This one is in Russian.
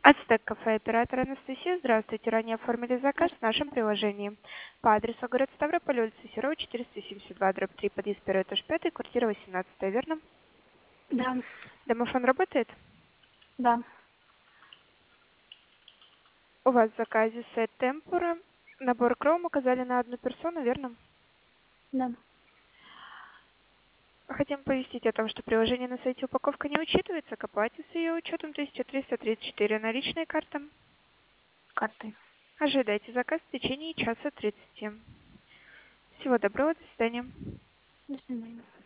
Ацтек кафе, оператор Анастасия. Здравствуйте. Ранее оформили заказ в нашем приложении. По адресу город Ставрополь, улица Серова, 472, дробь 3, подъезд 1, этаж 5, квартира 18, верно? Да, Домофон работает? да, У вас в заказе сет темпура. Набор кром указали на одну персону, верно? да. Хотим повестить о том, что приложение на сайте упаковка не учитывается, к оплате с ее учетом 1334 наличные карты. Картой. Ожидайте заказ в течение часа 30. Всего доброго, до свидания. До свидания.